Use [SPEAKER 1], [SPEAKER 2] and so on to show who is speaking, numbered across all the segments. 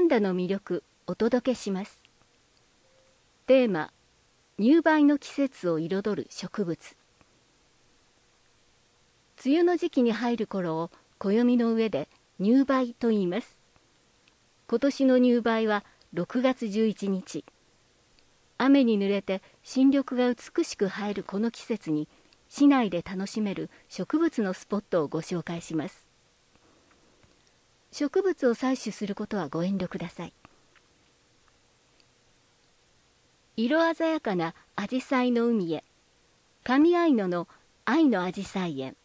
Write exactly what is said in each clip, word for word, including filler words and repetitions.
[SPEAKER 1] 三田の魅力お届けします。テーマ、入梅の季節を彩る植物。梅雨の時期に入る頃を暦の上で入梅と言います。今年の入梅はろくがつじゅういちにち。雨に濡れて新緑が美しく映えるこの季節に、市内で楽しめる植物のスポットをご紹介します。植物を採取することはご遠慮ください。色鮮やかなアジサイの海へ、上愛野の愛のアジサイ園。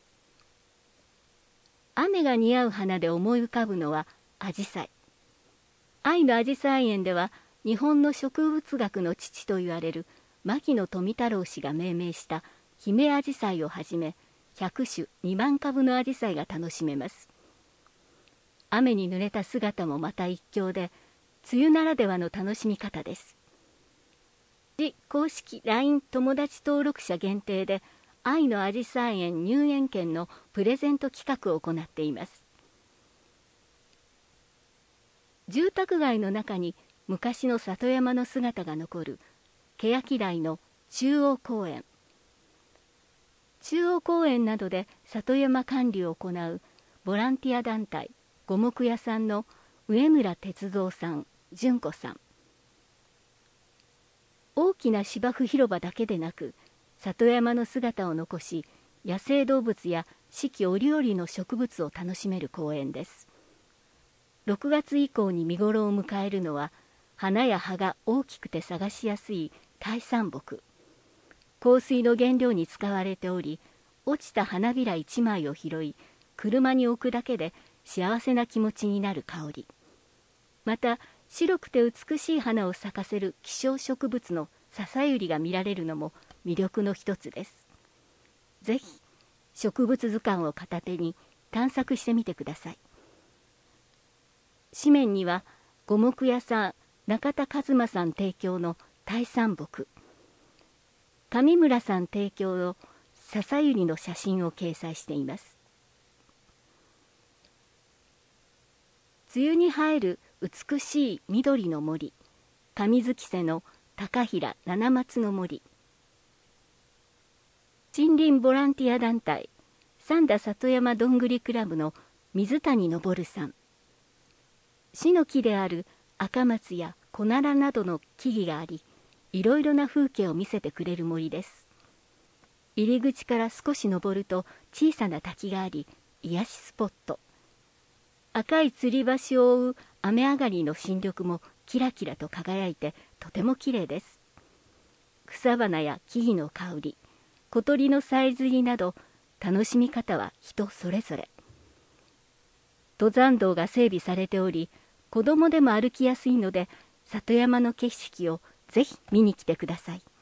[SPEAKER 1] 雨が似合う花で思い浮かぶのはアジサイ。愛のアジサイ園では、日本の植物学の父と言われる牧野富太郎氏が命名した姫アジサイをはじめ、ひゃくしゅにまんかぶのアジサイが楽しめます。雨に濡れた姿もまた一興で、梅雨ならではの楽しみ方です。市公式 ライン 友達登録者限定で、愛のアジサイ園入園券のプレゼント企画を行っています。住宅街の中に昔の里山の姿が残る欅台の中央公園。中央公園などで里山管理を行うボランティア団体五目屋さんの上村哲三さん、純子さん。大きな芝生広場だけでなく、里山の姿を残し、野生動物や四季折々の植物を楽しめる公園です。ろくがつ以降に見頃を迎えるのは、花や葉が大きくて探しやすいタイサンボク。香水の原料に使われており、落ちた花びら一枚を拾い、車に置くだけで幸せな気持ちになる香り。また、白くて美しい花を咲かせる希少植物の笹百合が見られるのも魅力の一つです。ぜひ、植物図鑑を片手に探索してみてください。紙面には、五目屋さん中田一馬さん提供のタイサンボク、上村さん提供の笹百合の写真を掲載しています。梅雨に映える美しい緑の森、上月瀬の高平七松の森。森林ボランティア団体三田里山どんぐりクラブの水谷昇さん。市の木である赤松やコナラなどの木々があり、いろいろな風景を見せてくれる森です。入り口から少し登ると小さな滝があり、癒しスポット。赤い吊り橋を覆う雨上がりの新緑もキラキラと輝いてとてもきれいです。草花や木々の香り、小鳥のさえずりなど、楽しみ方は人それぞれ。登山道が整備されており、子供でも歩きやすいので、里山の景色をぜひ見に来てください。